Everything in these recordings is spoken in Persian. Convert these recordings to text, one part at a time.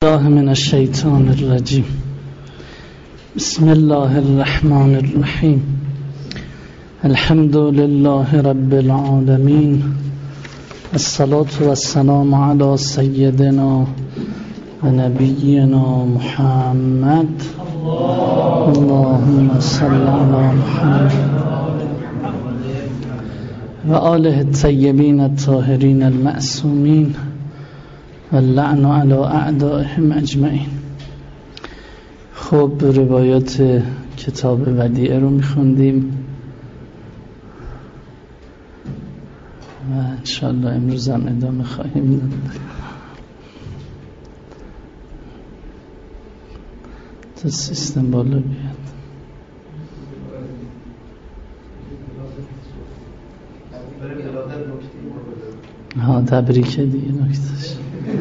الله من الشیطان الرجیم. بسم الله الرحمن الرحیم. الحمد لله رب العالمین. الصلاة والسلام علی سیدنا و نبینا محمد. اللهم صل علی محمد و آله الطیبین الطاهرین المعصومین و اللعن علی اعدائهم اجمعین. خب روایات کتاب ودیعه رو میخوندیم و انشاءالله امروز هم ادامه خواهیم داد. تا سیستم بالا بیاد. ها تبریکه دیگه نکتش.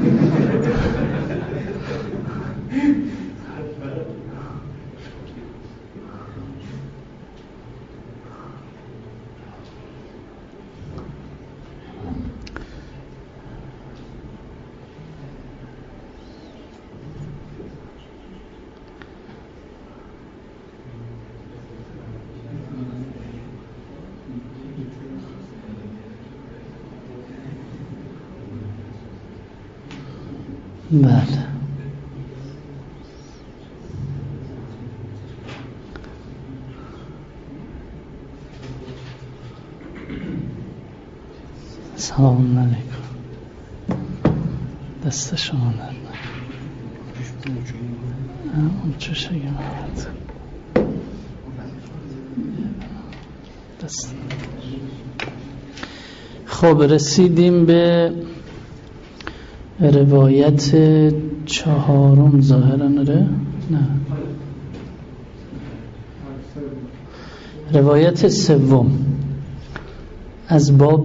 بله سلام علیکم. دست شما نرد اون چه شگه مرد دست. خب رسیدیم به روایت چهارم ظاهرا. نه روایت سوم از باب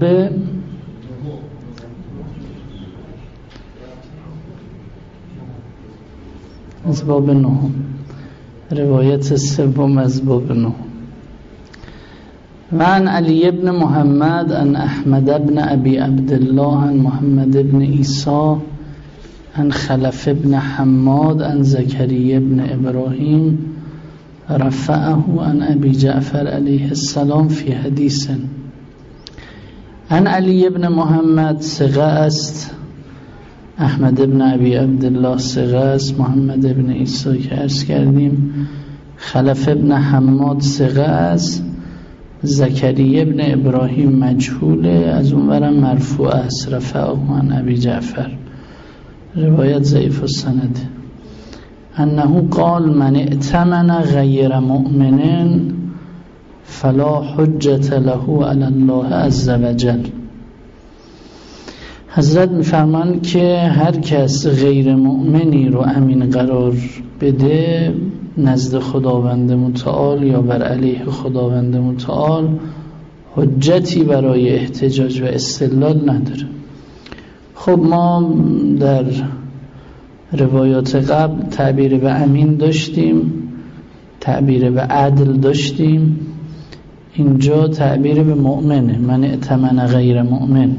نهم. روایت سوم از باب نهم. عن علی بن محمد عن احمد بن ابی عبدالله عن محمد بن عیسی عن خلف بن حماد عن زکریا بن ابراهیم رفعه عن ابی جعفر علیه السلام فی حدیث. عن علی بن محمد ثقه است، احمد بن ابی عبدالله ثقه است، محمد بن عیسی که عرض کردیم، خلف بن حماد ثقه است، زکریا ابن ابراهیم مجهوله، از اونورم مرفوع است، رفعه عن ابی جعفر. روایت ضعیف السند. انه قال من ائتمن غیر مؤمن فلا حجة له علی الله عز وجل. حضرت میفرمان که هر کس غیر مؤمنی رو امین قرار بده نزد خداوند متعال یا بر علیه خداوند متعال حجتی برای احتجاج و استدلال نداره. خب ما در روایات قبل تعبیر به امین داشتیم، تعبیر به عدل داشتیم، اینجا تعبیر به مؤمنه، من ائتمن غیر مؤمن.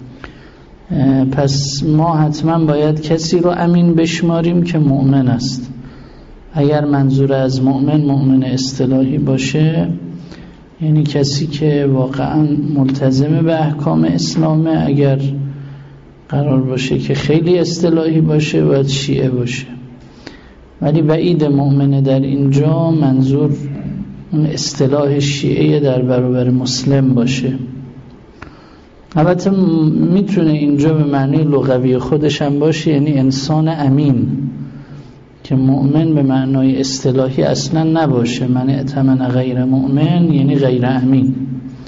پس ما حتما باید کسی رو امین بشماریم که مؤمن است. اگر منظور از مؤمن اصطلاحی باشه، یعنی کسی که واقعا ملتزم به احکام اسلامه. اگر قرار باشه که خیلی اصطلاحی باشه باید شیعه باشه، ولی بعید مؤمنه در اینجا منظور اون اصطلاح شیعه در برابر مسلم باشه. البته میتونه اینجا به معنی لغوی خودش هم باشه، یعنی انسان امین، که مؤمن به معنای اصطلاحی اصلا نباشه. من ائتمن غیر مؤمن یعنی غیر امین.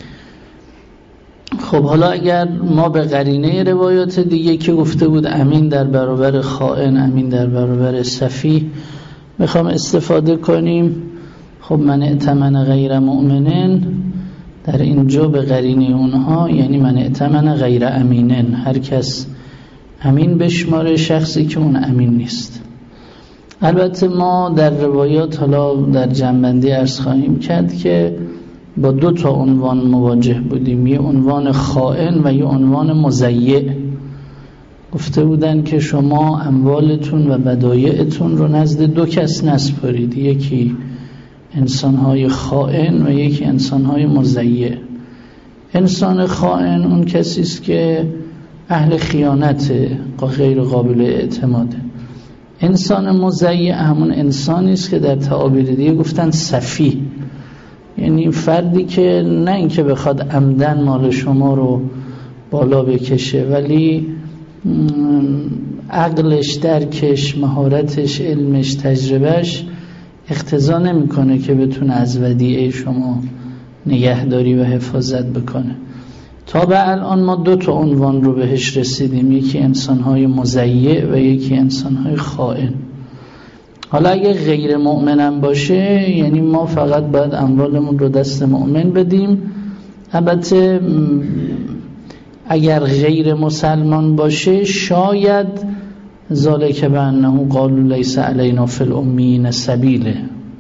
خب حالا اگر ما به قرینه روایات دیگه که گفته بود امین در برابر خائن، امین در برابر سفیه میخوام استفاده کنیم، خب من ائتمن غیر مؤمنن در اینجا به قرینه اونها یعنی من ائتمن غیر امینن، هر کس امین بشماره شخصی که اون امین نیست. البته ما در روایات حالا در جنبندی عرض خواهیم کرد که با دو تا عنوان مواجه بودیم، یه عنوان خائن و یه عنوان مضیع. گفته بودن که شما اموالتون و بدایعتون رو نزد دو کس نسپارید، یکی انسانهای خائن و یکی انسانهای مضیع. انسان خائن اون کسی است که اهل خیانته، غیر قابل اعتماده. انسان مضیع همون انسانی است که در تعابیر دیگه گفتن سفیه، یعنی فردی که نه اینکه بخواد عمدن مال شما رو بالا بکشه، ولی عقلش، درکش، مهارتش، علمش، تجربهش اقتضا نمیکنه که بتونه از ودیعه شما نگهداری و حفاظت بکنه. تا به الان ما 2 عنوان رو بهش رسیدیم، یکی انسانهای مضیع و یکی انسانهای خائن. حالا اگه غیر مؤمنم باشه، یعنی ما فقط باید اموالمون رو دست مؤمن بدیم. البته اگر غیر مسلمان باشه شاید ذالک بأنه قالوا لیس علینا فی الامیین سبیل،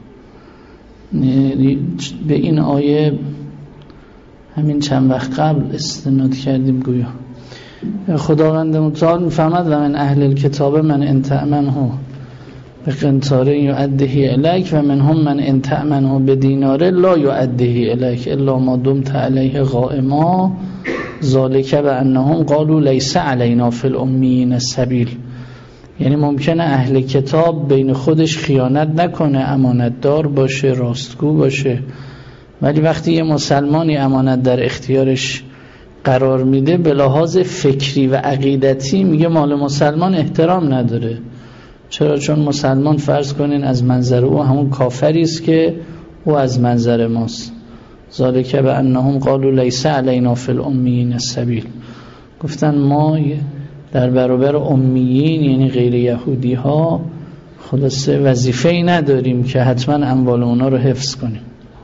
به این آیه همین چند وقت قبل استناد کردیم. گویا خداوند متعال میفهمد و من اهل الکتاب من ان تأمنه بقنطار یؤدیه الیک و منهم من ان تأمنه بدینار لا یؤدیه الیک الا ما دمت علیه قائما ذالک بأنهم قالوا لیس علینا فی الامیین سبیل. یعنی ممکنه اهل کتاب بین خودش خیانت نکنه، امانتدار باشه، راستگو باشه، ولی وقتی یه مسلمانی امانت در اختیارش قرار میده به لحاظ فکری و عقیدتی میگه مال مسلمان احترام نداره. چرا؟ چون مسلمان فرض کنین از منظر او همون کافری است که او از منظر ماست. ذالک بأنهم قالوا لیس علینا فی الامیین سبیل. گفتن ما در برابر امیین یعنی غیر یهودی ها خلاصه وظیفه‌ای نداریم که حتما اموال اونا رو حفظ کنیم.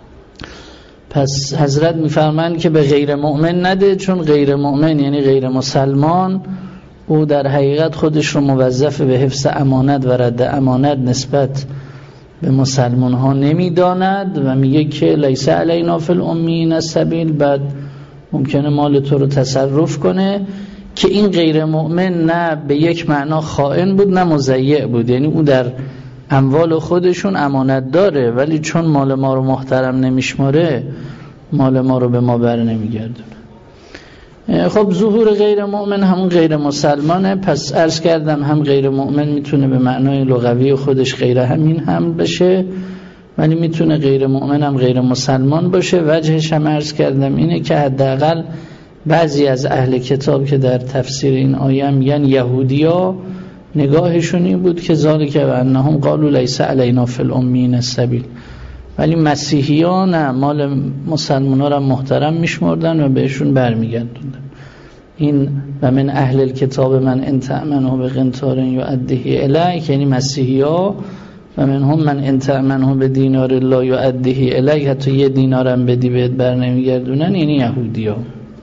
پس حضرت میفرمایند که به غیر مؤمن نده، چون غیر مؤمن یعنی غیر مسلمان، او در حقیقت خودش رو موظف به حفظ امانت و رد امانت نسبت به مسلمان ها نمیداند و میگه که لیس علینا فی الامیین سبیل. بعد ممکنه مال تو رو تصرف کنه، که این غیر مؤمن نه به یک معنا خائن بود نه مضیع بود، یعنی او در اموال خودشون امانت داره ولی چون مال ما رو محترم نمیشماره مال ما رو به ما بر نمیگردونه. خب ظهور غیر مؤمن همون غیر مسلمانه. پس عرض کردم هم غیر مؤمن میتونه به معنای لغوی خودش غیر همین هم بشه، ولی میتونه غیر مؤمن هم غیر مسلمان باشه. وجهش هم عرض کردم اینه که حداقل بعضی از اهل کتاب که در تفسیر این آیه میگن یهودیا نگاهشون این بود که ذالک بأنهم قالوا لیس علینا فی الامیین سبیل، ولی مسیحیان نه، مال مسلمان‌ها را محترم میشمردن و بهشون برمیگردوندن. این و من اهل الکتاب من ان تأمنه بقنطار یؤدیه الیک، یعنی مسیحی‌ها، و منهم من ان تأمنه بدینار لا یؤدیه الیک، حتی 1 دینار هم بدی بهت بر نمیگردونن، یعنی یهودی‌ها.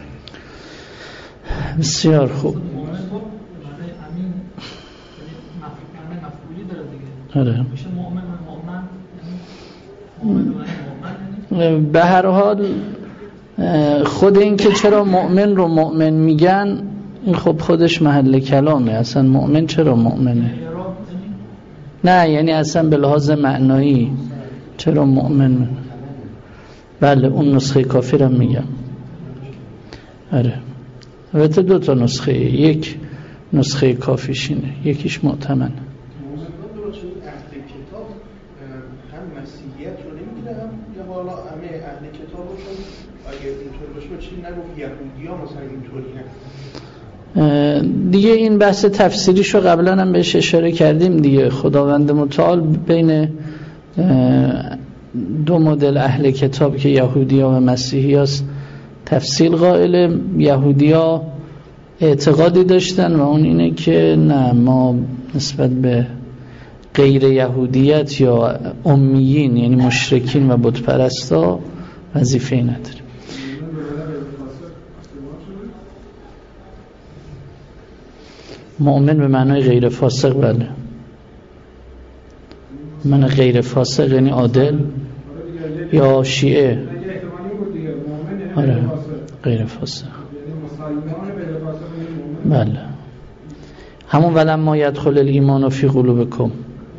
بسیار خوب. آره. به هر حال خود این که چرا مؤمن رو مؤمن میگن این خب خودش محل کلامه. اصلا مؤمن چرا مؤمنه؟ نه یعنی اصلا به لحاظ معنایی چرا مؤمن؟ بله اون نسخه کافرم میگم. آره البته 2 نسخه، یک نسخه کافیشینه یکیش معتمن. دیگه این بحث تفسیریشو قبلا هم بهش اشاره کردیم دیگه. خداوند متعال بین 2 مدل اهل کتاب که یهودی‌ها و مسیحی‌هاست تفصیل قائل. یهودی‌ها اعتقادی داشتن و اون اینه که نه، ما نسبت به غیر یهودیت یا امیین یعنی مشرکین و بت پرستا وظیفه‌ای نداریم. مؤمن به معنای غیر فاسق. بله من غیر فاسق یعنی عادل یا شیعه. آره غیر فاسق. بله همون ولما یدخل الایمان فی قلوبکم.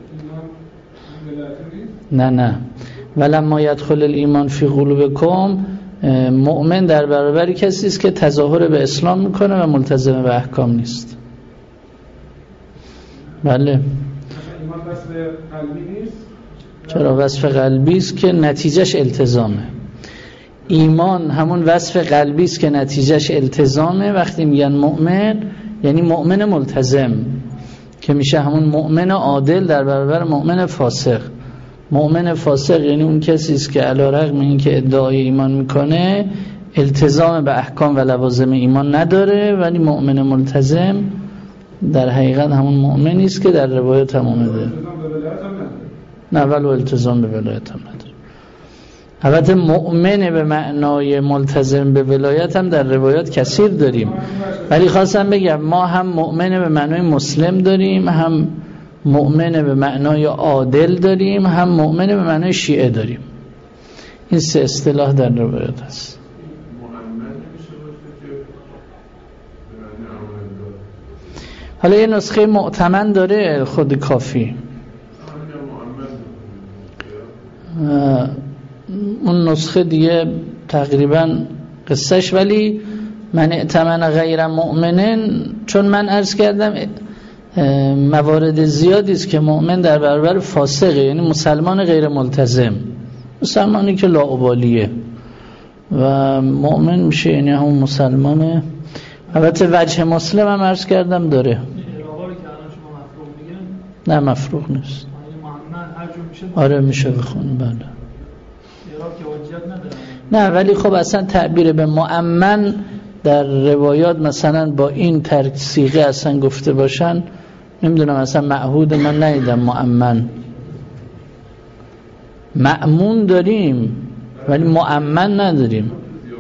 نه ولما یدخل الایمان فی قلوبکم، مؤمن در برابر کسی است که تظاهر به اسلام میکنه و ملتزم به احکام نیست. بله. ایمان وصف قلبی نیست؟ چرا وصف قلبی است که نتیجهش التزامه. ایمان همون وصف قلبی است که نتیجهش التزامه. وقتی میگن مؤمن یعنی مؤمن ملتزم که میشه همون مؤمن عادل در برابر مؤمن فاسق. مؤمن فاسق یعنی اون کسی است که علیرغم اینکه ادعای ایمان میکنه التزام به احکام و لوازم ایمان نداره، ولی مؤمن ملتزم در حقیقت همون مؤمنی است که در روایت هم اومده. نه ولی التزام به ولایت هم نداره. البته مؤمن به معنای ملتزم به ولایت هم در روایات کثیر داریم، ولی خواستم بگم ما هم مؤمن به معنای مسلم داریم، هم مؤمن به معنای عادل داریم، هم مؤمن به معنای شیعه داریم. این سه اصطلاح در روایات هست. حالا یه نسخه معتمد داره خود کافی، اون نسخه دیگه تقریبا قصهش، ولی من ائتمن غیر مؤمنن، چون من عرض کردم موارد زیادی است که مؤمن در برابر فاسقه، یعنی مسلمان غیر ملتزم، مسلمانی که لاابالیه، و مؤمن میشه یعنی همون مسلمانه. البته وجه مسلم هم عرض کردم داره. نه مفروغ نیست. آره میشه بخون. بله. نه ولی خب اصلا تعبیر به مؤمن در روایات مثلا با این ترک صیغه اصلا گفته باشن، نمیدونم اصلا معهود من ندیدم. مؤمن مأمون داریم ولی مؤمن نداریم.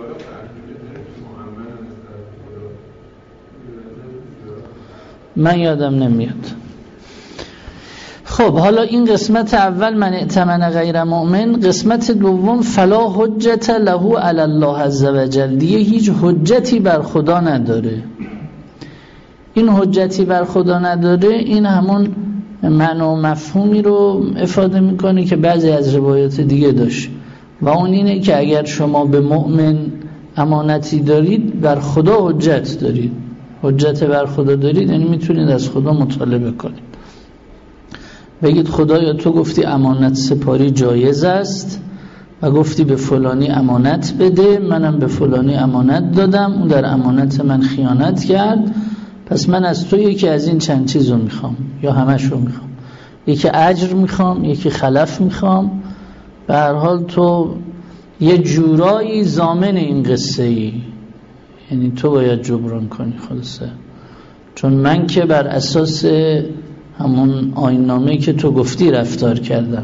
من یادم نمیاد. خب حالا این قسمت اول من ائتمن غیر مؤمن. قسمت دوم فلا حجت له علی الله عز وجل، دیگه هیچ حجتی بر خدا نداره. این حجتی بر خدا نداره این همون معنی و مفهومی رو افاده میکنه که بعضی از روایات دیگه داشت، و اون اینه که اگر شما به مؤمن امانتی دارید بر خدا حجت دارید. حجت بر خدا دارید یعنی میتونید از خدا مطالبه کنید، بگید خدایا تو گفتی امانت سپاری جایز است و گفتی به فلانی امانت بده، منم به فلانی امانت دادم، اون در امانت من خیانت کرد، پس من از تو یکی از این چند چیز رو میخوام یا همش رو میخوام، یکی اجر میخوام، یکی خلف میخوام. به هر حال تو یه جورایی ضامن این قصه ای، یعنی تو باید جبران کنی خلاصه، چون من که بر اساس همون آیین‌نامه‌ای که تو گفتی رفتار کردم.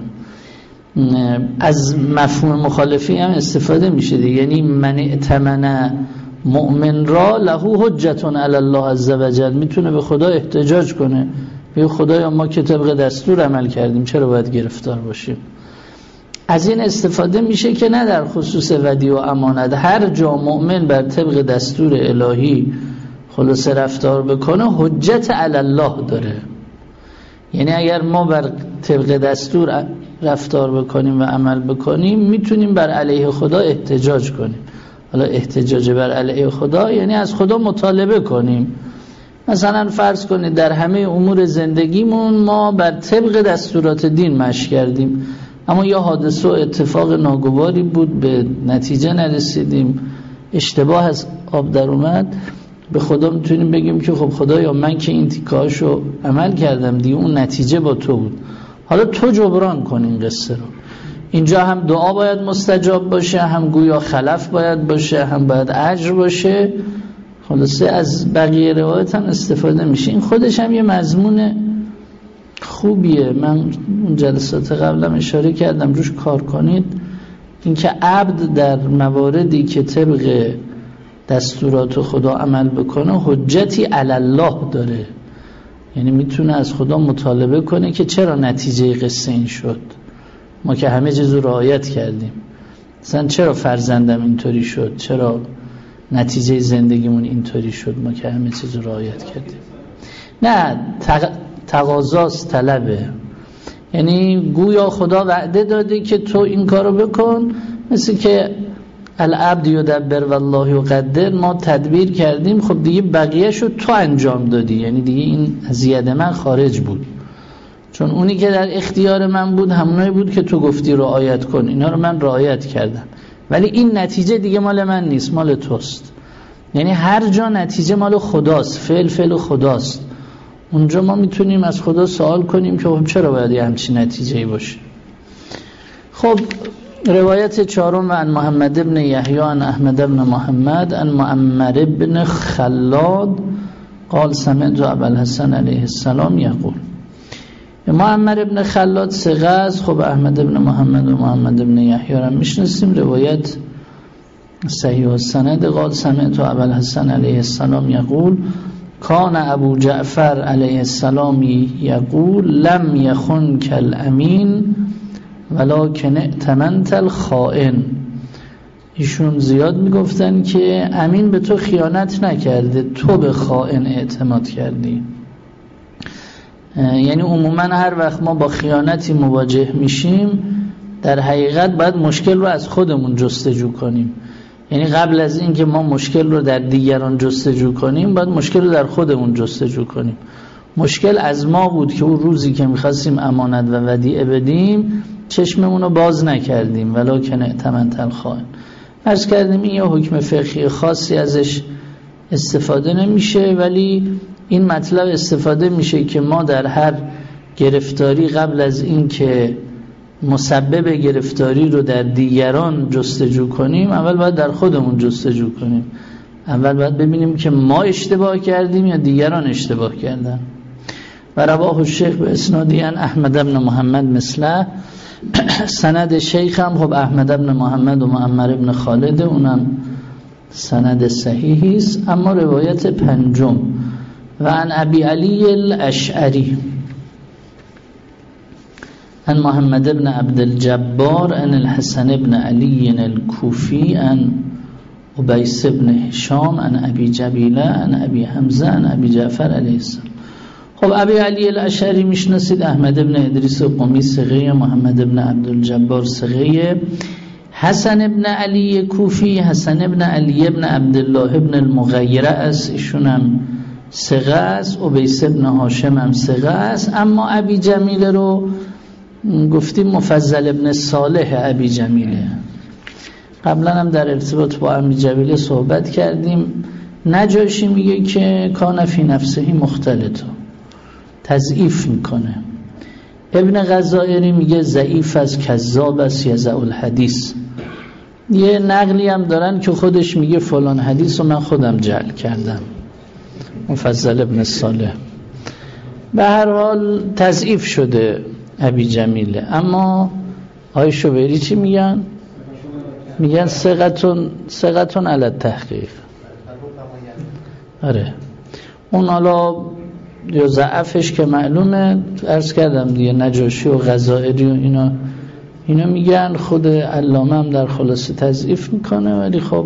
از مفهوم مخالفی هم استفاده میشه دیگه، یعنی من ائتمن مؤمن را له حجت علی الله عز وجل، میتونه به خدا احتجاج کنه، بگه خدایا ما که طبق دستور عمل کردیم چرا باید گرفتار باشیم. از این استفاده میشه که نه در خصوص ودیعه و امانت، هر جا مؤمن بر طبق دستور الهی خلاص رفتار بکنه حجت علی الله داره. یعنی اگر ما بر طبق دستور رفتار بکنیم و عمل بکنیم میتونیم بر علیه خدا احتجاج کنیم. حالا احتجاج بر علیه خدا یعنی از خدا مطالبه کنیم. مثلا فرض کنید در همه امور زندگیمون ما بر طبق دستورات دین مشی کردیم، اما یا حادثه و اتفاق ناگواری بود به نتیجه نرسیدیم، اشتباه از آب در اومد، به خدا میتونیم بگیم که خب خدایا من که این تیکه‌هاشو عمل کردم دیگه، اون نتیجه با تو بود، حالا تو جبران کن این قصه رو. اینجا هم دعا باید مستجاب باشه، هم گویا خلف باید باشه، هم باید اجر باشه. خلاصه از بقیه روایت هم استفاده میشه. این خودش هم یه مضمون خوبیه، من اون جلسات قبلم اشاره کردم روش کار کنید. اینکه عبد در مواردی که طبق دستورات خدا عمل بکنه حجتی علی الله داره، یعنی میتونه از خدا مطالبه کنه که چرا نتیجه قصه این شد، ما که همه چیز رو رعایت کردیم، مثلا چرا فرزندم اینطوری شد، چرا نتیجه زندگیمون اینطوری شد، ما که همه چیز رو رعایت کردیم. نه تقاضاست، طلبه. یعنی گویا خدا وعده داده که تو این کارو بکن، مثل که العبد یدبر والله یقدر، ما تدبیر کردیم، خب دیگه بقیه‌شو تو انجام دادی. یعنی دیگه این از ید من خارج بود، چون اونی که در اختیار من بود همونایی بود که تو گفتی رعایت کن، اینا رو من رعایت کردم، ولی این نتیجه دیگه مال من نیست، مال توست. یعنی هر جا نتیجه مال خداست، فعل خداست، اونجا ما میتونیم از خدا سوال کنیم که خب چرا باید همچین نتیجه‌ای باشه. خب روایت چهارم: و عن محمد ابن یحیی عن احمد ابن محمد عن معمر ابن خلاد قال سمعت ابوالحسن علیه السلام یقول. معمر ابن خلاد ثقه است. خب احمد ابن محمد و محمد ابن یحیی را میشناسیم، روایت صحیح السند. قال سمعت ابوالحسن علیه السلام یقول کان ابو جعفر علیه السلام یقول لم یخنک الامین ولکن ائتمنت الخائن. ایشون زیاد میگفتن که امین به تو خیانت نکرده، تو به خائن اعتماد کردی. یعنی عموما هر وقت ما با خیانتی مواجه میشیم در حقیقت باید مشکل رو از خودمون جستجو کنیم. یعنی قبل از این که ما مشکل رو در دیگران جستجو کنیم باید مشکل رو در خودمون جستجو کنیم. مشکل از ما بود که اون روزی که میخواستیم امانت و ودیعه بدیم چشممون رو باز نکردیم، ولکن ائتمنت الخائن. عرض کردیم این یه حکم فقهی خاصی ازش استفاده نمیشه، ولی این مطلب استفاده میشه که ما در هر گرفتاری قبل از این که مسبب گرفتاری رو در دیگران جستجو کنیم اول باید در خودمون جستجو کنیم. اول باید ببینیم که ما اشتباه کردیم یا دیگران اشتباه کردن. و رواه الشیخ به اسنادی عن احمد بن محمد مثله. سند شیخ هم خب احمد بن محمد و معمر بن خالد، اونم سند صحیحی است. اما روایت پنجم و عن ابی علی الاشعری عن محمد بن عبد الجبار عن الحسن بن علی الكوفی عن ابیس بن هشام عن ابی جبیله عن ابی حمزه عن ابی جعفر علیه السلام. خب ابی علی الاشعری میشناسید، احمد بن ادریس قمی ثقه، محمد بن عبد الجبار ثقه، حسن بن علی کوفی حسن بن علی بن عبدالله بن المغیره است، ایشون هم ثقه است. ابیس بن هاشم هم ثقه است. اما ابی جمیله رو گفتیم مفضل ابن صالح ابی جمیله، قبلا هم در ارتباط با ابی جمیله صحبت کردیم. نجاشی میگه که کان فی نفسه مختلط، تضعیف میکنه. ابن غزائری میگه ضعیف است، کذاب است، یضع الحدیث. یه نقلی هم دارن که خودش میگه فلان حدیث رو من خودم جعل کردم، مفضل ابن صالح. به هر حال تضعیف شده ابی جمیله. اما آقای شوبیری چی میگن؟ میگن ثقتون علی التحقیق. آره اون حالا یا ضعفش که معلومه، عرض کردم دیگه، نجاشی و غزائری و اینا میگن، خود علامه هم در خلاصه تضعیف میکنه. ولی خب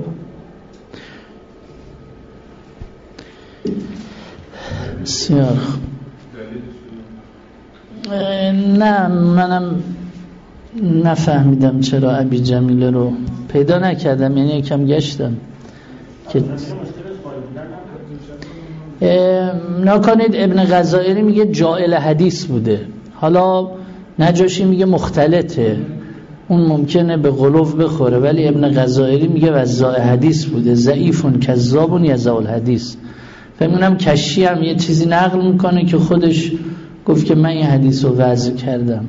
بسیار نه، منم نفهمیدم چرا ابی جمیله رو پیدا نکردم، یعنی یکم گشتم که نکنید. ابن غزائری میگه جائل حدیث بوده، حالا نجاشی میگه مختلطه، اون ممکنه به غلوف بخوره، ولی ابن غزائری میگه وضاع حدیث بوده، ضعیفون کذابون یضع الحدیث. فهمونم کشی هم یه چیزی نقل میکنه که خودش گفت که من این حدیث رو وضع کردم.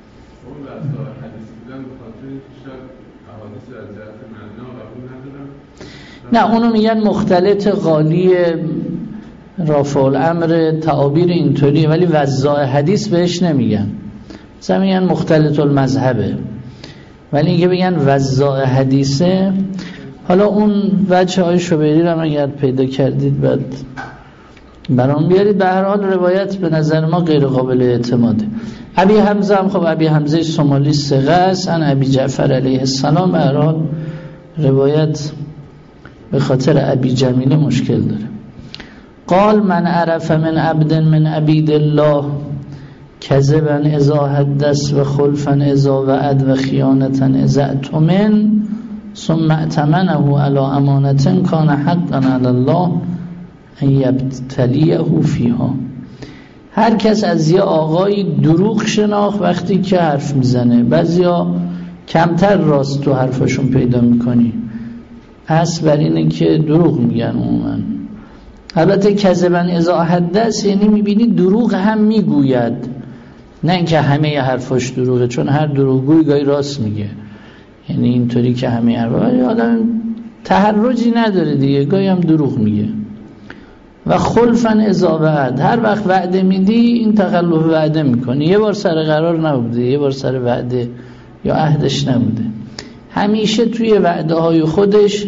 نه اونو میگن مختلط غالی رافع الامر، تعابیر اینطوریه، ولی وضاع حدیث بهش نمیگن. مثلا میگن مختلط المذهبه، ولی اینکه بگن وضاع حدیثه. حالا اون وجه های شوبیری رو اگر پیدا کردید بعد برام بیارید. به هر حال روایت به نظر ما غیر قابل اعتماده. ابی حمزه هم خب ابی حمزه سومالی ثقه است، ان ابی جعفر علیه السلام. به هر حال روایت به خاطر ابی جمیله مشکل داره. قال من عرف من عبد من عبید الله کذبا اذا حدث و خلفا اذا وعد و خیانتا اذا اؤتمن ثم ائتمنه على امانة کان حقا علی الله ان یبتلیه فیها. هر کس از یه آقای دروغ شناخت وقتی که حرف میزنه. بعضیا کمتر راست تو حرفشون پیدا میکنی، اصل بر اینه که دروغ میگن عموما. البته کذبا اذا حدث یعنی میبینی دروغ هم میگوید، نه اینکه همه حرفاش دروغه، چون هر دروغگوی گاهی راست میگه. یعنی اینطوری که همه حرفاش آدم تحرجی نداره دیگه، گاهی هم دروغ میگه. و خلفا اذا وعد، هر وقت وعده میدی این تخلف وعده میکنی. یه بار سر قرار نبوده، یه بار سر وعده یا عهدش نبوده، همیشه توی وعده های خودش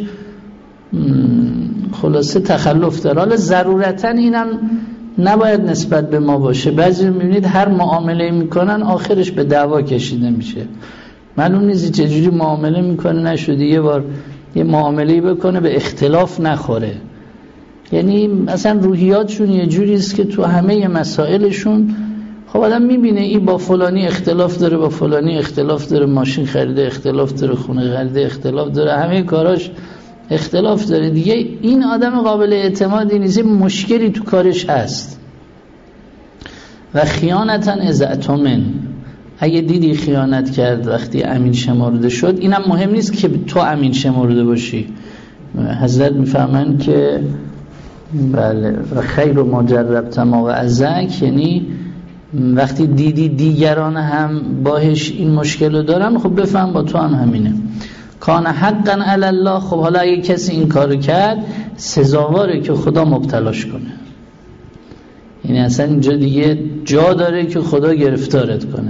خلاصه تخلف داره. حالا ضرورتا اینم نباید نسبت به ما باشه. بعضی میبینید هر معامله میکنن آخرش به دعوا کشیده میشه، معلوم نیست چجوری معامله میکنه نشده یه بار یه معامله بکنه به اختلاف نخوره. یعنی مثلا روحیاتشون یه جوری است که تو همه مسائلشون خب آدم میبینه این با فلانی اختلاف داره، با فلانی اختلاف داره، ماشین خریده اختلاف داره، خونه خریده اختلاف داره، همه کاراش اختلاف داره دیگه. این آدم قابل اعتمادی نیست، مشکلی تو کارش هست. و خیانتا اذا اؤتمن، اگه دیدی خیانت کرد وقتی امین شمرده شد، اینم مهم نیست که تو امین شمرده باشی. حضرت میفهمن که بله و خیر ما جربت ما و ازک، یعنی وقتی دیدی دیگران هم باهش این مشکل رو دارن، خب بفهم با تو هم همینه. کان حقا علی الله، خب حالا اگه کسی این کارو کرد سزاواره که خدا مبتلاش کنه. یعنی اصلا اینجا دیگه جا داره که خدا گرفتارت کنه.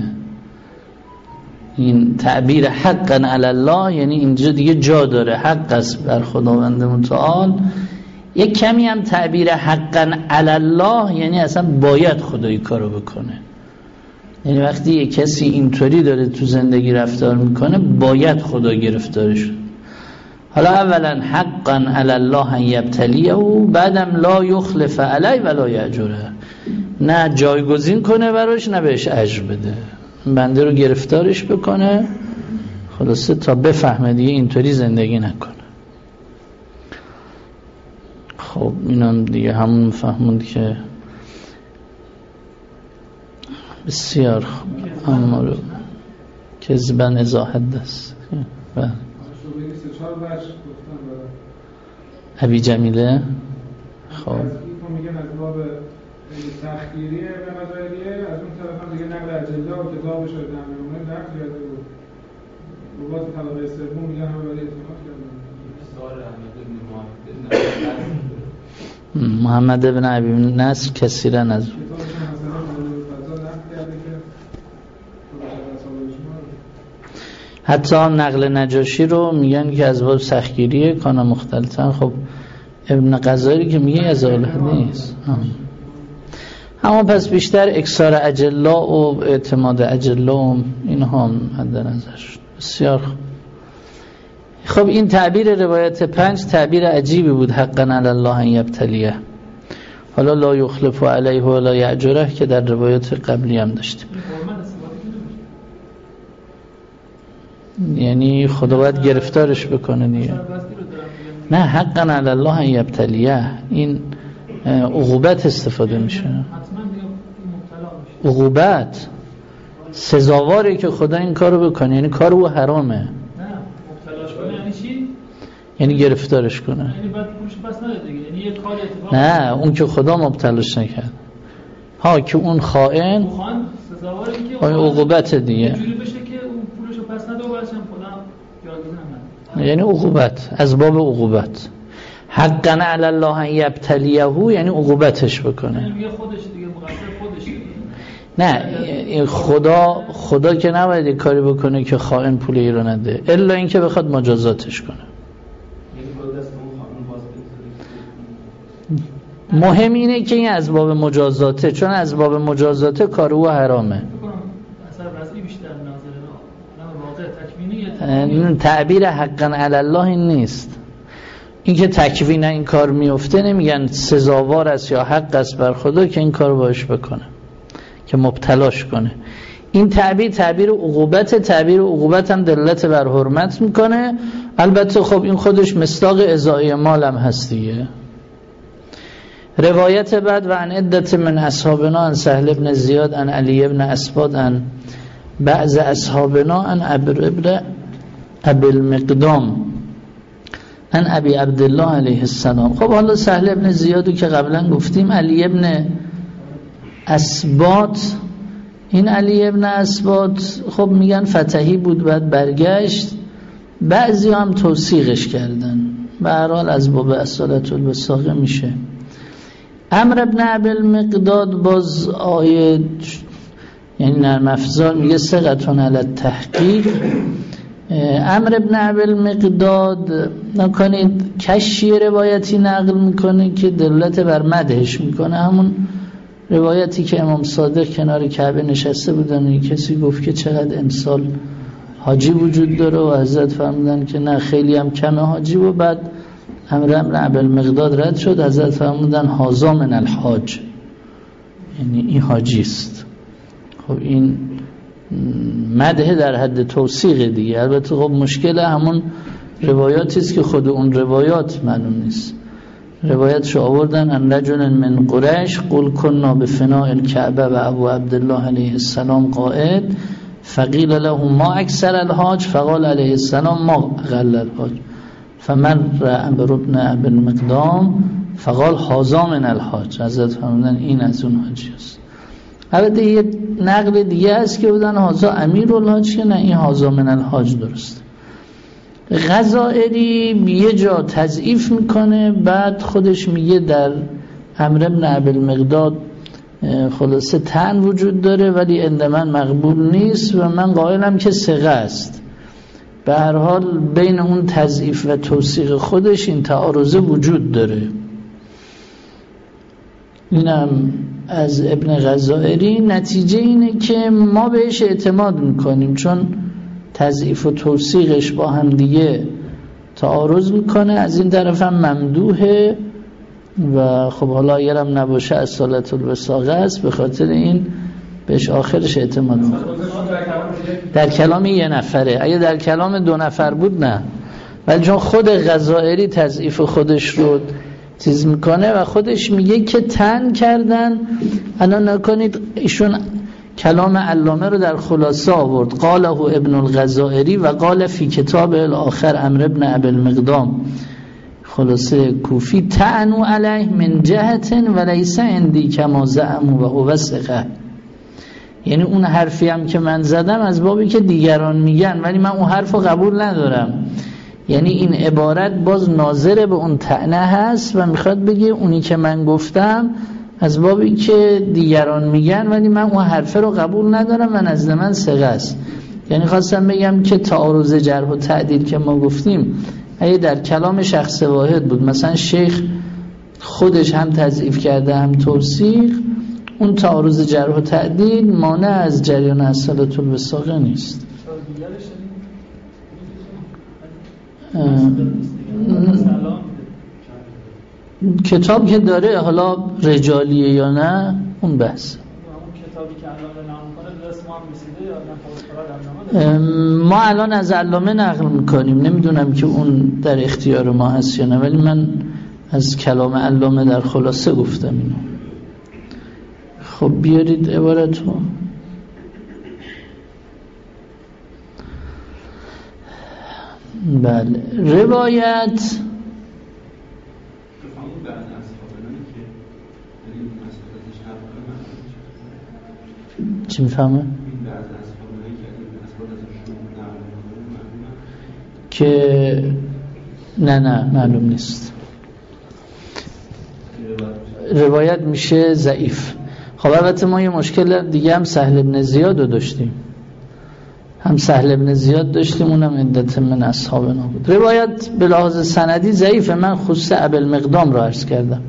این تعبیر حقا علی الله یعنی اینجا دیگه جا داره، حق است بر خداوند متعال. یک کمی هم تعبیر حقا علی الله یعنی اصلا باید خدایی کارو بکنه. یعنی وقتی یک کسی اینطوری داره تو زندگی رفتار میکنه باید خدا گرفتارش. حالا اولا حقا علی الله ان یبتلیه و بعدم لا یخلف علی ولا یأجره، نه جایگزین کنه براش نه بهش اجر بده، بنده رو گرفتارش بکنه خلاصه تا بفهمه دیگه اینطوری زندگی نکنه. خب اینم دیگه همون فهموند که بسیار خوب. اما رو کذبن اذا حدث ابی جمیله. خب میگن از باب تخییریه به مزایریه، از اون طرف هم دیگه نقل اجلا و کتابش رو نمیونه نقل کرده بود. روات طبقه سوم میگن هم برای اعتماد کردن. محمد ابن ابی نصر کثیرا از حتی نقل نجاشی رو میگن که از باب سختگیریه کانا مختلطن. خب ابن غزالی که میگه از اول حدیث اما پس بیشتر اکثار اجلا و اعتماد اجلا و اینها هم مد نظر. بسیار خب این تعبیر روایت 5 تعبیر عجیبی بود، حقا علی الله ان یبتلیه. حالا لا یخلف علیه و لا یأجره که در روایت قبلی هم داشتیم. یعنی خدا باید گرفتارش بکنه دیگه. نه حقا علی الله ان یبتلیه، این عقوبت استفاده میشه. عقوبت سزاواره که خدا این کارو بکنه، یعنی کار او حرامه. نه مبتلاش کنه یعنی چی؟ یعنی گرفتارش کنه. یعنی بعد پولش پس نده دیگه، یعنی یه کاری اتفاق نه اون که خدا مبتلاش نکرد، ها که اون خائن سزاواره که عقوبت دیگه یه جوری بشه که اون پولشو پس نده و بعدش هم خدا جایگزین نکنه. یعنی عقوبت از باب عقوبت. حقا علی الله ان یبتلیه یعنی عقوبتش بکنه. یعنی میگه خودش دیگه مقصر خودشه. نه خدا که نباید کاری بکنه که خائن پول ای رو نده الا اینکه بخواد مجازاتش کنه. مهم اینه که این از باب مجازاته، چون از باب مجازاته کار او حرامه. اثر وضعی بیشتر ناظره نه واقع تکوینی. تعبیر حقا علی الله این نیست. اینکه تکوین این کار میفته نمیگن سزاوار است یا حق است بر خدا که این کار باش بکنه، که مبتلاش کنه. این تعبیر عقوبت، تعبیر عقوبت هم دلالت بر حرمت میکنه. البته خب این خودش مصداق ازاعه مال هم هست دیگه. روایت بعد: و عن عدت من اصحابنا عن سهل بن زیاد عن علی بن اسباد عن بعض اصحابنا عن ابی المقدام عن ابی عبدالله علیه السلام. خب حالا سهل بن زیادو که قبلا گفتیم، علی بن اسباد، این علی بن اسباد خب میگن فتحی بود بعد برگشت، بعضی هم توثیقش کردن، به هر حال از باب اصالت الوثاقه میشه. عمرو بن ابی المقداد باز آیه یعنی نرم افزار میگه ثقتون علی التحقیق. عمرو بن ابی المقداد نکنید کشی روایتی نقل میکنه که دلالت بر مدحش میکنه، همون روایتی که امام صادق کنار کعبه نشسته بودن و کسی گفت که چقدر امسال حاجی وجود داره و حضرت فرمودن که نه خیلی هم کمه حاجی، و بعد عمرو بن ابی المقداد رد شد، حضرت فرمودن هذا من الحاج، یعنی این حاجی است. خب این مدح در حد توثیق دیگه. البته خب مشکل همون روایاتی است که خود اون روایات معلوم نیست. روایتشو آوردن ان رجل من قریش قل كنا بفناء الكعبه و ابو عبدالله علیه السلام قائد فقیل له ما اکثر الحاج فقال علیه السلام ما اقل الحاج فمر عمرو بن ابی المقدام فقال هذا من الحاج. حضرت فرمودن این از اون حاجی است. البته یه نقل دیگه است که بودن هذا امیر الحاج، که نه این هذا من الحاج درست. غزائری یه جا تضعیف میکنه، بعد خودش میگه در عمرو بن ابی المقداد خلاصه طعن وجود داره ولی عند من مقبول نیست و من قائلم که ثقه است. به هر حال بین اون تضعیف و توثیق خودش این تعارض وجود داره. اینم از ابن غزائری. نتیجه اینه که ما بهش اعتماد میکنیم چون تضعیف و توثیقش با هم دیگه تعارض میکنه، از این طرف هم ممدوحه و خب حالا اگرم نباشه اصالت الوثاقه است، به خاطر این بهش آخرش اعتماد میکنه. در کلام یه نفره، اگه در کلام دو نفر بود نه، ولی چون خود غزائری تضعیف خودش رو چیز میکنه و خودش میگه که طعن کردن. الان نکنید ایشون کلام علامه رو در خلاصه آورد، قاله ابن الغزائری و قال فی کتاب الاخر عمرو بن ابی المقدام خلاصه کوفی طعنوا علیه من جهت ولیس عندی کما زعموا و هو ثقه. یعنی اون حرفی هم که من زدم از بابی که دیگران میگن ولی من اون حرف رو قبول ندارم. یعنی این عبارت باز ناظر به اون طعنه هست و میخواد بگه اونی که من گفتم از بابی که دیگران میگن ولی من اون حرفه رو قبول ندارم و نزد من ثقه است. یعنی خواستم بگم که تعارض جرح و تعدیل که ما گفتیم اگه در کلام شخص واحد بود، مثلا شیخ خودش هم تضعیف کرده هم توثیق، اون تعارض جرح و تعدیل مانع از جریان اصالت الوثاقه نیست. کتاب که داره حالا رجالیه یا نه اون بحث. ما الان از علامه نقل میکنیم، نمیدونم که اون در اختیار ما هست یا نه، ولی من از کلام علامه در خلاصه گفتم اینو. خب بیارید عبارتو. بله روایت چی میفهمه؟ که نه معلوم نیست، روایت میشه ضعیف. خب البته ما یه مشکل دیگه هم سهل بن زیاد رو داشتیم، هم سهل بن زیاد داشتیم، اونم عدت من اصحابنا بود. روایت به لحاظ سندی ضعیفه، من خصوص ابی المقدام رو عرض کردم.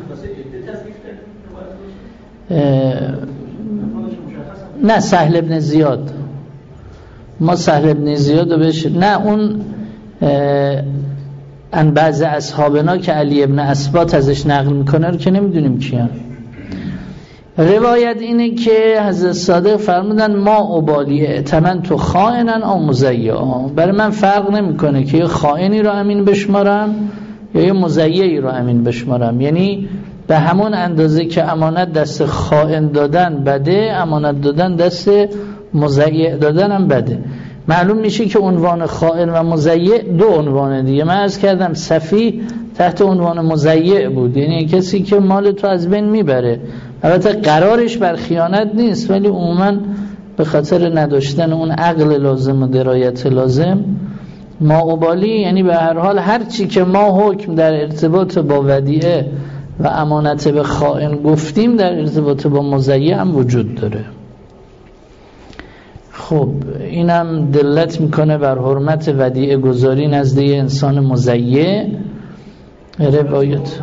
نه سهل بن زیاد، ما سهل بن زیاد رو بهش نه، اون ان بعض اصحابنا که علی ابن اسباط ازش نقل میکنه رو که نمیدونیم کیان. روایت اینه که حضرت صادق فرمودن ما ابالی ائتمنت خائنا او مزیعا، برای من فرق نمیکنه که یه خائنی رو امین بشمارم یا یه مزیعی رو امین بشمارم. یعنی به همون اندازه که امانت دست خائن دادن بده، امانت دادن دست مزیع دادن هم بده. معلوم میشه که عنوان خائن و مزیع دو عنوان دیگه. من عرض کردم سفیه تحت عنوان مزیع بود، یعنی کسی که مال تو از بین میبره. البته قرارش بر خیانت نیست، ولی عموما به خاطر نداشتن اون عقل لازم و درایت لازم ما ابالی، یعنی به هر حال هر چی که ما حکم در ارتباط با ودیعه و امانت به خائن گفتیم در ارتباط با مزیع هم وجود داره. خب اینم دلت میکنه بر حرمت ودیعه گذاری نزد انسان مزیع. روایت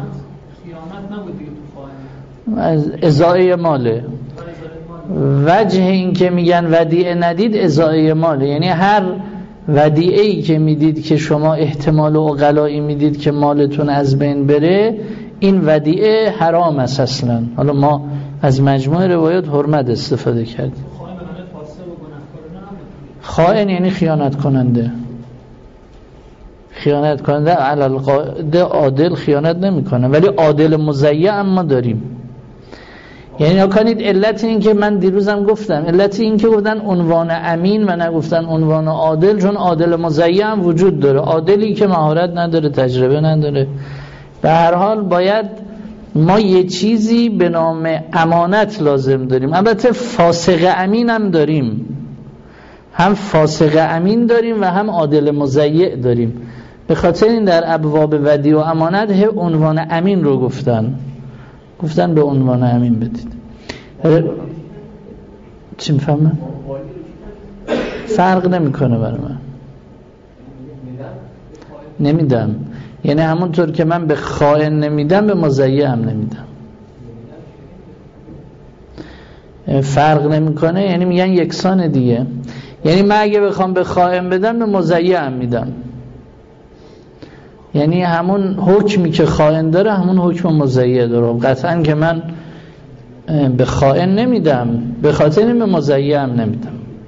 از ازاعه ماله. وجه این که میگن ودیعه ندید ازاعه ماله، یعنی هر ودیعه‌ای که میدید که شما احتمال عقلایی میدید که مالتون از بین بره، این ودیعه حرام است اصلا. حالا ما از مجموع روایات حرمت استفاده کردیم. خائن یعنی خیانت کننده. خیانت کننده علی القاعده عادل خیانت نمیکنه، ولی عادل مزیع هم ما داریم. یعنی نکنید علت این که من دیروزم گفتم، علت این که گفتن عنوان امین و نگفتن عنوان عادل، چون عادل مزیع هم وجود داره. عادلی که مهارت نداره، تجربه نداره. به هر حال باید ما یه چیزی به نام امانت لازم داریم. البته فاسق امین هم داریم، هم فاسق امین داریم و هم عادل مزیع داریم. به خاطر این در ابواب ودیعه و امانت عنوان امین رو گفتن به عنوان امین بدید. چی میفهمم؟ فرق نمیکنه برای من. نمیدم، یعنی همونطور که من به خائن نمیدم به مزیع هم نمیدم. فرق نمیکنه، یعنی میگن یکسان دیگه. یعنی من اگه بخوام به خائن بدم به مزیع هم میدم، یعنی همون حکمی که خائن داره همون حکم مزیع داره. قطعا که من به خائن نمیدم، به خاطر این به مزیع هم نمیدم.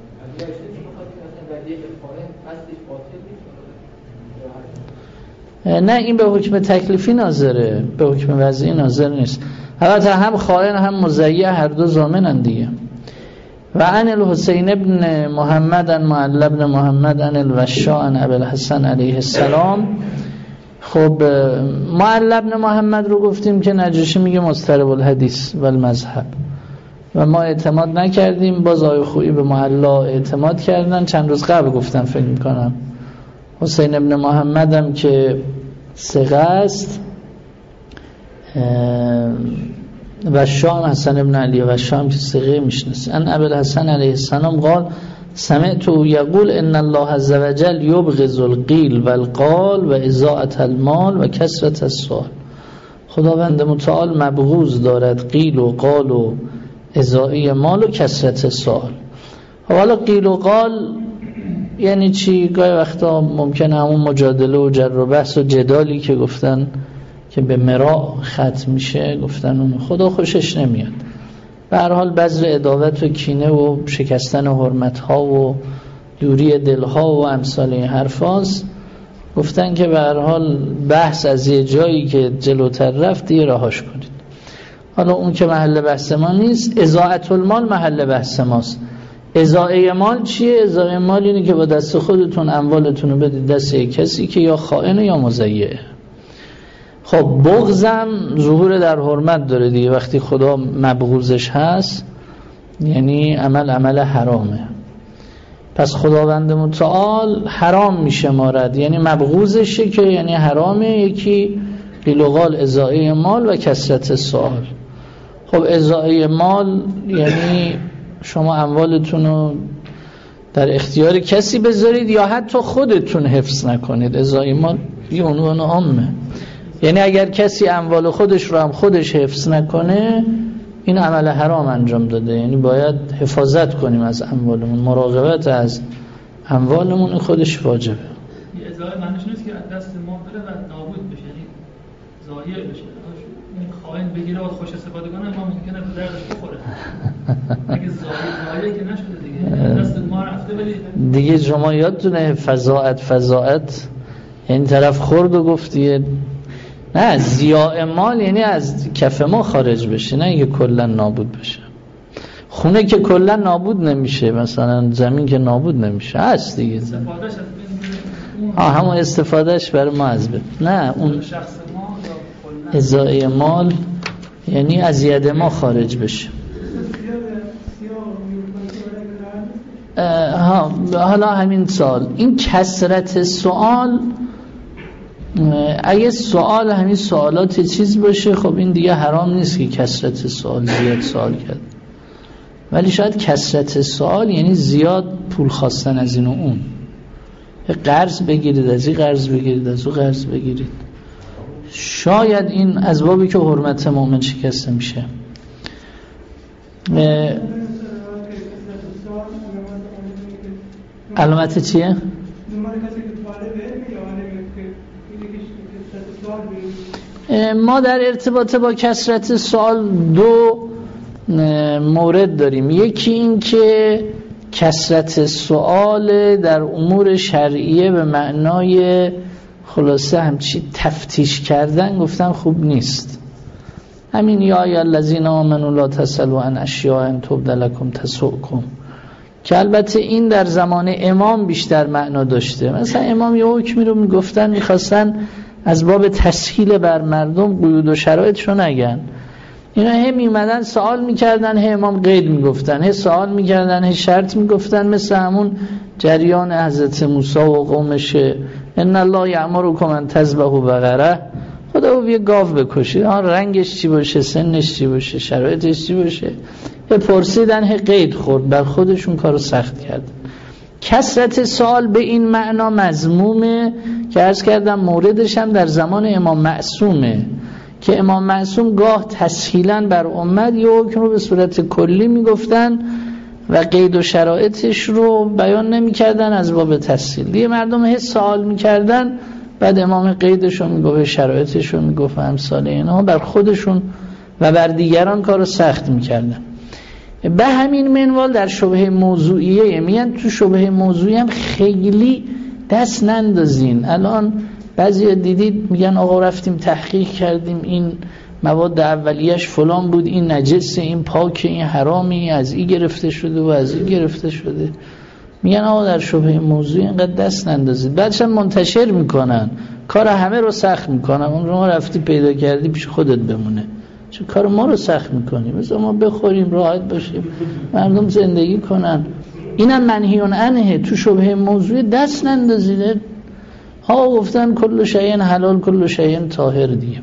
نه، این به حکم تکلیفی ناظره، به حکم وضعی ناظر نیست. البته هم خائن هم مزیع هر دو ضامنن دیگه. و عن الحسین ابن محمد عن معل ابن محمد عن الوشاء عن ابی الحسن علیه السلام. خب معل ابن محمد رو گفتیم که نجاشی میگه مضطرب الحدیث و المذهب و ما اعتماد نکردیم. باز آقای خویی به معلا اعتماد کردن. چند روز قبل گفتم فکر میکنم. حسین ابن محمد هم که ثقه است و شام حسن ابن علی و شام که ثقه میشناسه. ان ابی الحسن علیه السلام قال سمعت یقول ان الله عز وجل یبغض القیل و القال و اضاعة المال و کثرت السؤال. خداوند متعال مبغوض دارد قیل و قال و اضاعه مال و کثرت سؤال. حالا قیل و قال یعنی چی؟ گاهی وقتا ممکنه همون مجادله و جر و بحث و جدالی که گفتن که به مراء ختم میشه، گفتن اون خدا خوشش نمیاد. به هر حال بذر عداوت و کینه و شکستن حرمت‌ها و دوری دلها و امثال این حرفاست. گفتن که به هر حال بحث از یه جایی که جلوتر رفت دیگه رهاش کنید. حالا اون که محل بحث ما نیست. اضاعة المال محل بحث ماست. اضاعه مال چیه؟ اضاعه مال اینه که با دست خودتون اموالتون رو بدید دست یک کسی که یا خائنه یا مزیعه. خب بغضم ظهور در حرمت داره دیگه. وقتی خدا مبغوضش هست یعنی عمل حرامه. پس خداوند متعال حرام میشه مارد، یعنی مبغوضشه که یعنی حرامه. یکی قیل و قال اضاعه مال و کثرت سؤال. خب اضاعه مال یعنی شما اموالتون رو در اختیار کسی بذارید یا حتی خودتون حفظ نکنید. اضاعه مال یه عنوان عامه، یعنی اگر کسی اموال خودش رو هم خودش حفظ نکنه این عمل حرام انجام داده. یعنی باید حفاظت کنیم از اموالمون، مراقبت از اموالمون خودش واجبه. یه ازای معنیش نیست که از دست ما بره و نابود بشه، یعنی ضایع بشه. این خائن بگیره و خوش استفاده کنه ما ممکنه به دردش بخوره. اگه ضایع که نشده دیگه دست ما رفته. ولی دیگه شما یادتونه فضاعت این طرف خورد و گفتی نه ضیاع مال یعنی از کف ما خارج بشه، نه اینکه کلا نابود بشه. خونه که کلا نابود نمیشه، مثلا زمین که نابود نمیشه، هست دیگه استفادهش همون استفادهش برای ما از نه اون شخص ما یا ازای مال یعنی از ید ما خارج بشه. حالا همین سوال، این کثرت سوال، اگه سوال همین سوالات چیز باشه خب این دیگه حرام نیست که کثرت سوال زیاد سوال کرد، ولی شاید کثرت سوال یعنی زیاد پول خواستن از این و اون، قرض بگیرید از این قرض بگیرید از اون قرض بگیرید، شاید این از بابی که حرمت مؤمن شکسته میشه. علامت چیه؟ ما در ارتباط با کثرت سوال دو مورد داریم. یکی این که کثرت سوال در امور شرعیه به معنای خلاصه همچی تفتیش کردن گفتن خوب نیست. همین یا الذین آمنوا لا تسألوا عن اشیاء ان تبد لکم تسؤکم، که البته این در زمان امام بیشتر معنا داشته. مثلا امام یه حکمی رو میگفتن میخواستن از باب تسهیل بر مردم قیود و شرایطشو نگن، اینا هم میمدن سوال میکردن، هم امام قید میگفتن، هم سوال میکردن، هم شرط میگفتن، مثل همون جریان حضرت موسی و قومش ان الله یأمرکم ان تذبحوا بقره، خدا او یه گاو بکشید، رنگش چی باشه، سنش چی باشه، شرایطش چی باشه، پرسیدن، هم قید خورد، بر خودشون کارو سخت کردن. کثرت سوال به این معنا مذمومه که عرض کردم موردش هم در زمان امام معصومه که امام معصوم گاه تسهیلاً بر امت یه حکم رو به صورت کلی میگفتن و قید و شرایطش رو بیان نمیکردن از باب تسهیل. دیگه مردم هی سوال میکردن، بعد امام قیدش رو میگفت، شرایطش رو میگفت، امثال اینا بر خودشون و بر دیگران کارو سخت میکردن. به همین منوال در شبهه موضوعیه میگن تو شبهه موضوعی هم خیلی دست نندازین. الان بعضی دیدید میگن آقا رفتیم تحقیق کردیم این مواد اولیش فلان بود، این نجسه، این پاکه، این حرامی، از این گرفته شده و از این گرفته شده. میگن آقا در شبهه موضوعی اینقدر دست نندازید. بعدش هم منتشر میکنن، کار همه رو سخت میکنن. اون رو رفتی پیدا کردی پیش خودت بمونه، چه کار ما رو سخت میکنیم؟ مثلا ما بخوریم راحت باشیم مردم زندگی کنن. اینم منهیون عنه. تو شبهه موضوعی دست نندازید. ها گفتن کل شیء حلال کل شیء طاهر دیگه،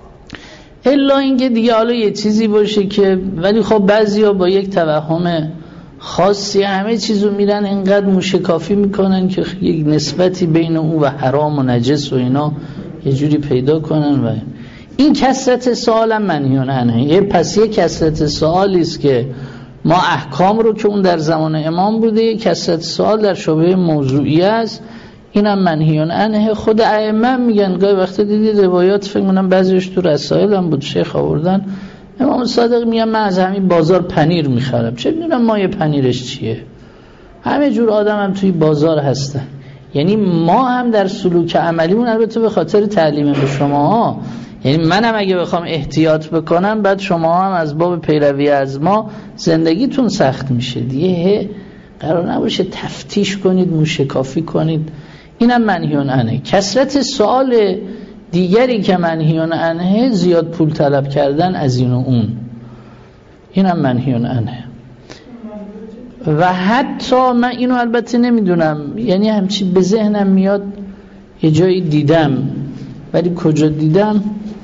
الا اینکه دیگه حالا یه چیزی باشه که، ولی خب بعضیا با یک توهم خاصی همه چیزو میرن اینقدر موشکافی میکنن که یک نسبتی بین او و حرام و نجس و اینا یه جوری پیدا کنن. و این کثرت سوال هم منهیون عنه. پس یه کثرت سوالی است که ما احکام رو که اون در زمان امام بوده، یه کثرت سوال در شبهه موضوعی است، اینم منهیون عنه. خود ائمه میگن، گاهی وقتا دیدید روایات فکر کنم بعضیش تو رسائل هم بود شیخ آوردن، امام صادق میگن من از همین بازار پنیر میخرم، چه میدونم مایه پنیرش چیه. همه جور آدم هم توی بازار هستن. یعنی ما هم در سلوک عملیمون البته به خاطر تعلیم به شما، یعنی منم اگه بخوام احتیاط بکنم بعد شما هم از باب پیروی از ما زندگیتون سخت میشه دیگه. قرار نباشه تفتیش کنید، موشکافی کنید. اینم منهیون عنه. کثرت سوال دیگری که منهیون عنه زیاد پول طلب کردن از این و اون، اینم منهیون عنه. و حتی من اینو البته نمیدونم، یعنی همچی به ذهنم میاد یه جایی دیدم ولی کجا دیدم،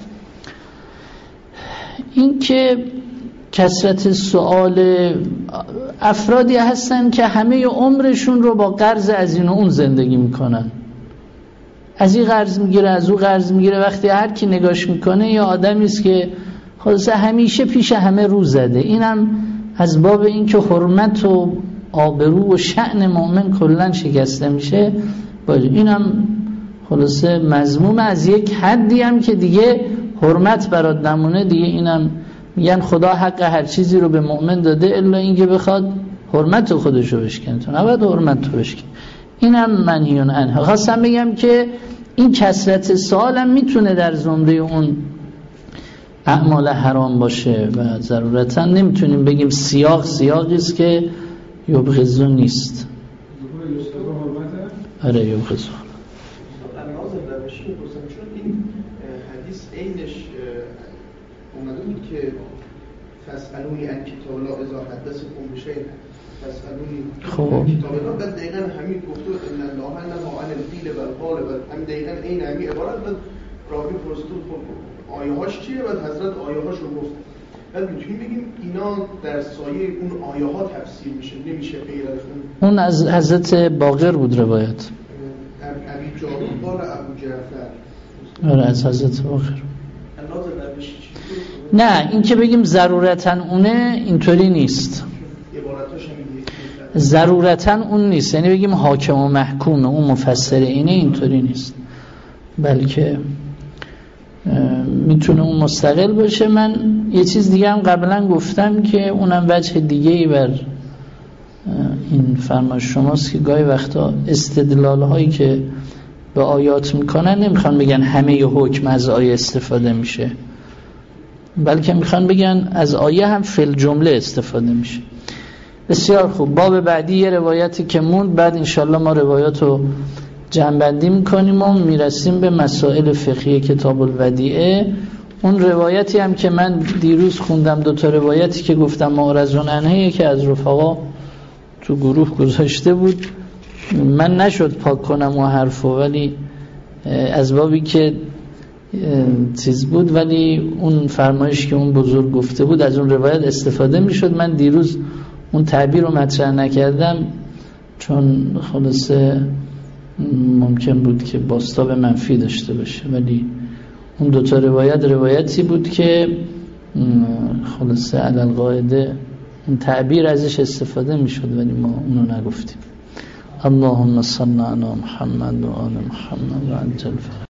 این که کثرت سوال افرادی هستن که همه عمرشون رو با قرض از این و اون زندگی میکنن، از این قرض میگیره از اون قرض میگیره. وقتی هر کی نگاش میکنه یا آدمی است که خلاصه همیشه پیش همه رو زده. اینم از باب این که حرمت و آبرو و شأن مؤمن کلا شکسته میشه. اینم خلاصه مذموم از یک حدی هم که دیگه حرمت برات نمونه دیگه. اینم میگن خدا حق هر چیزی رو به مؤمن داده الا اینکه بخواد حرمت خودش رو بشکنه، تو نباید حرمت رو بشکنه. اینم منهیون عنه. خواستم بگم که این کثرت سوال هم میتونه در زمره اون اعمال حرام باشه و ضرورتا نمیتونیم بگیم سیاقی است که یبغضون نیست. آره یبغضون. چون این حدیث عینش اومده بود که فاسألونی عن کتاب الله اذا حدثکم بشیء فاسألونی عن کتاب الله. بعد دقیقاً همین گفته ان الله انما عن القیل والقال و هم دقیقاً این همین عبارت. بعد راوی پرسید آیه‌هاش چیه؟ بعد حضرت آیه‌هاش رو گفت. بعد میتونیم بگیم اینا در سایه اون آیه‌ها تفسیر میشه، نمیشه غیر از اون از حضرت باقر بود روایت. ابی جابر قال ابو جعفر. آره از حضرت باقر. نه این که بگیم ضرورتاً اونه اینطوری نیست. ضرورتاً اون نیست، یعنی بگیم حاکم و محکوم اون مفسر اینه، اینطوری نیست، بلکه میتونه اون مستقل باشه. من یه چیز دیگه هم قبلا گفتم که اونم وجه دیگه ای بر این فرمان شماست که گاهی وقتا استدلال هایی که به آیات میکنن نمیخوان بگن همه حکم از آیه استفاده میشه، بلکه میخوان بگن از آیه هم فی الجمله استفاده میشه. بسیار خوب. باب بعدی یه روایتی که موند، بعد انشالله ما روایات رو جمع‌بندی میکنیم و میرسیم به مسائل فقهی کتاب الودیعه. اون روایتی هم که من دیروز خوندم، 2 روایتی که گفتم معرضون عنه، که از رفقا تو گروه گذاشته بود، من نشد پاک کنم و حرفو، ولی از بابی که چیز بود، ولی اون فرمایش که اون بزرگ گفته بود از اون روایت استفاده میشد. من دیروز اون تعبیر رو مطرح نکردم چون خلاصه ممکن بود که بازتاب منفی داشته باشه، ولی اون 2 روایتی بود که خلاصه علی القاعده اون تعبیر ازش استفاده میشد ولی ما اونو نگفتیم. اللهم صل علی محمد و آل محمد و عجل